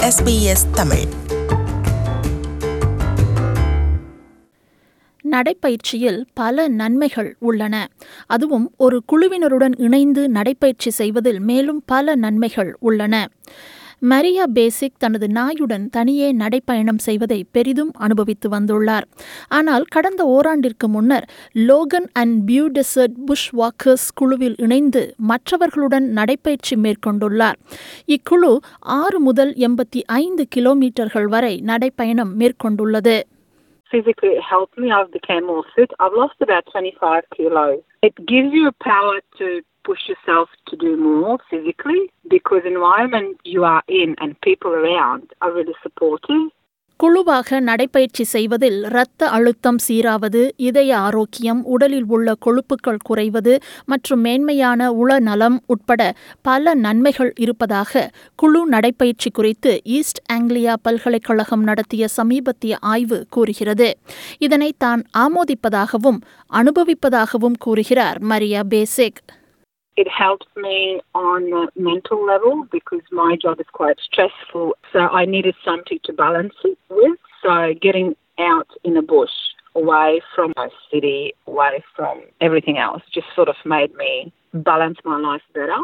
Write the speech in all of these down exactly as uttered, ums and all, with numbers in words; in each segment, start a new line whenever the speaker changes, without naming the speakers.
S B S Tamil.
நடைப்பயிற்சியில் பல நன்மைகள் உள்ளன. அதுவும் ஒரு குழுவினருடன் இணைந்து நடைப்பயிற்சி செய்வதில் மேலும் பல நன்மைகள் உள்ளன. மரியா பேசிக் தனது நாயுடன் தனியே நடைப்பயணம் செய்வதை பெரிதும் அனுபவித்து வந்துள்ளார். ஆனால் கடந்த ஓராண்டிற்கு முன்னர் Logan and Beaudesert Bush Walkers குழுவில் இணைந்து மற்றவர்களுடன் நடைப்பயிற்சி மேற்கொண்டுள்ளார். இக்குழு ஆறு முதல் எண்பத்தி ஐந்து கிலோமீட்டர்கள் வரை நடைப்பயணம் மேற்கொண்டுள்ளது.
Physically, it helped me. I became more fit. I've lost about twenty-five kilos. It gives you a power to push yourself to do more physically because the environment you are in and people around are really supportive.
குழுவாக நடைப்பயிற்சி செய்வதில் இரத்த அழுத்தம் சீராவது, இதய ஆரோக்கியம், உடலில் உள்ள கொழுப்புகள் குறைவது மற்றும் மேன்மையான உளநலம் உட்பட பல நன்மைகள் இருப்பதாக குழு நடைப்பயிற்சி குறித்து ஈஸ்ட் ஆங்கிலியா பல்கலைக்கழகம் நடத்திய சமீபத்திய ஆய்வு கூறுகிறது. இதனை தான் ஆமோதிப்பதாகவும் அனுபவிப்பதாகவும் கூறுகிறார் மரியா பேசிக்.
It helped me on a mental level because my job is quite stressful. So I needed something to balance it with. So getting out in the bush, away from my city, away from everything else, just sort of made me balance my life better.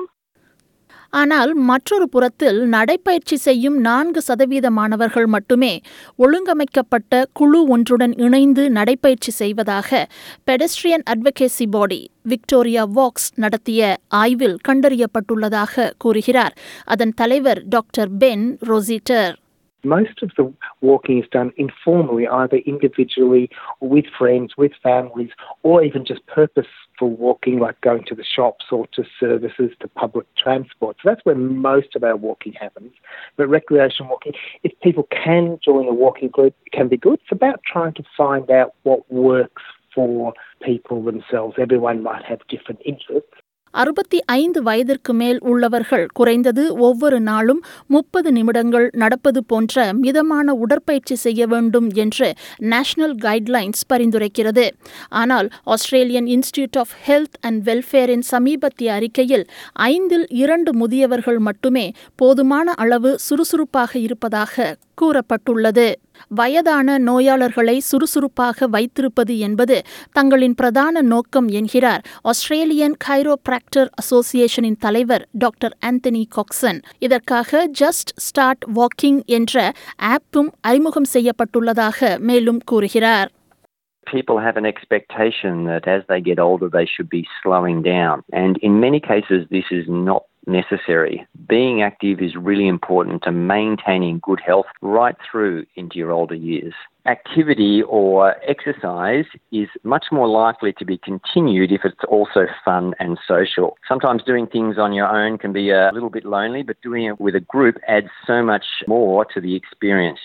ஆனால் மற்றொரு புறத்தில் நடைப்பயிற்சி செய்யும் நான்கு சதவீத மாணவர்கள் மட்டுமே ஒழுங்கமைக்கப்பட்ட குழு ஒன்றுடன் இணைந்து நடைப்பயிற்சி செய்வதாக pedestrian advocacy body Victoria Walks நடத்திய ஆய்வில் கண்டறியப்பட்டுள்ளதாக கூறுகிறார் அதன் தலைவர் doctor Ben Rossiter.
Most of the walking is done informally, either individually or with friends, with families, or even just purposeful walking like going to the shops or to services, to public transport. So that's where most of our walking happens. But recreational walking, if people can join a walking group, it can be good. It's about trying to find out what works for people themselves. Everyone might have different interests.
அறுபத்தி ஐந்து வயதிற்கு மேல் உள்ளவர்கள் குறைந்தது ஒவ்வொரு நாளும் முப்பது நிமிடங்கள் நடப்பது போன்ற மிதமான உடற்பயிற்சி செய்ய வேண்டும் என்று நேஷனல் கைட்லைன்ஸ் பரிந்துரைக்கிறது. ஆனால் Australian Institute of Health and வெல்ஃபேரின் சமீபத்திய அறிக்கையில் ஐந்தில் இரண்டு முதியவர்கள் மட்டுமே போதுமான அளவு சுறுசுறுப்பாக இருப்பதாக கூறப்பட்டுள்ளது. வயதான நோயாளர்களை சுறுசுறுப்பாக வைத்திருப்பது என்பது தங்களின் பிரதான நோக்கம் என்கிறார் ஆஸ்திரேலியன் கைரோபிராக்டர் அசோசியேஷனின் தலைவர் டாக்டர் ஆந்தனி காக்சன். இதற்காக ஜஸ்ட் ஸ்டார்ட் வாக்கிங் என்ற ஆப்பும் அறிமுகம் செய்யப்பட்டுள்ளதாக மேலும் கூறுகிறார்.
People have an expectation that as they get older they should be slowing down, and in many cases this is not necessary. Being active is really important to maintaining good health right through into your older years. Activity or exercise is much more likely to be continued if it's also fun and social. Sometimes doing things on your own can be a little bit lonely, but doing it with a group adds so much more to the experience.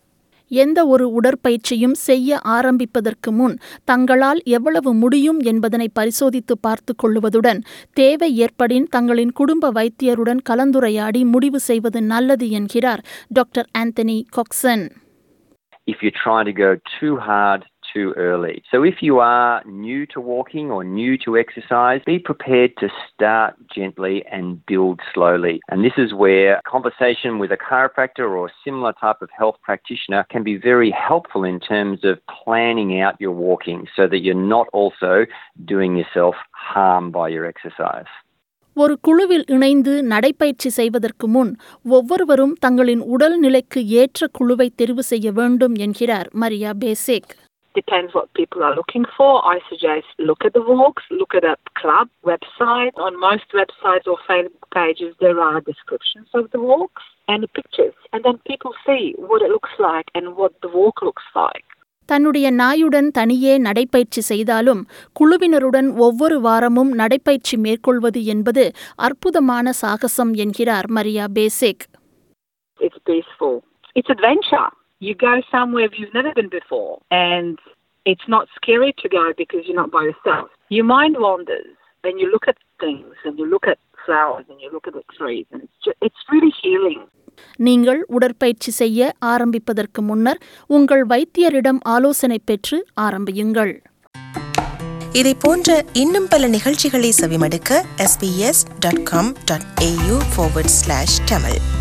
எந்த ஒரு உடற்பயிற்சியும் செய்ய ஆரம்பிப்பதற்கு முன் தங்களால் எவ்வளவு முடியும் என்பதனை பரிசோதித்து பார்த்து கொள்வதுடன் தேவை ஏற்படின் தங்களின் குடும்ப வைத்தியருடன் கலந்துரையாடி முடிவு செய்வது நல்லது என்கிறார் doctor Anthony Coxon.
If you try to go too hard too early. So if you are new to walking or new to exercise, be prepared to start gently and build slowly. And this is where conversation with a chiropractor or a similar type of health practitioner can be very helpful in terms of planning out your walking so that you're not also doing yourself harm by your exercise.
ஒரு குழுவில் இணைந்து நடைப்பயிற்சி செய்வதற்கு முன் ஒவ்வொருவரும் தங்களின் உடல் நிலைக்கு ஏற்ற குழுவை தெரிவு செய்ய வேண்டும் என்கிறார் மரியா பேசிக்.
Depends what people are looking for. I suggest look at the walks, look at a club website. On most websites or Facebook pages there are descriptions of the walks and the pictures, and then people see what it looks like and what the walk looks like.
தன்னுடைய நாயுடன் தனியே நடைப்பயிற்சி செய்தாலும் குழுவினருடன் ஒவ்வொரு வாரமும் நடைப்பயிற்சி மேற்கொள்வது என்பது அற்புதமான சாகசம் என்கிறார் மரியா பேசிக்.
It's peaceful. It's adventure. You go somewhere you've never been before, and it's not scary to go because you're not by yourself. Your mind wanders and you look at things and you look at flowers and you look at the trees, and it's, just, it's really healing.
நீங்கள் உடற்பயிற்சி செய்ய ஆரம்பிப்பதற்கு முன்னர் உங்கள் வைத்தியரிடம் ஆலோசனை பெற்று ஆரம்பியுங்கள்.
இதை போன்ற இன்னும் பல நிகழ்ச்சிகளை செவிமடுக்க S B S dot com dot A U forward slash Tamil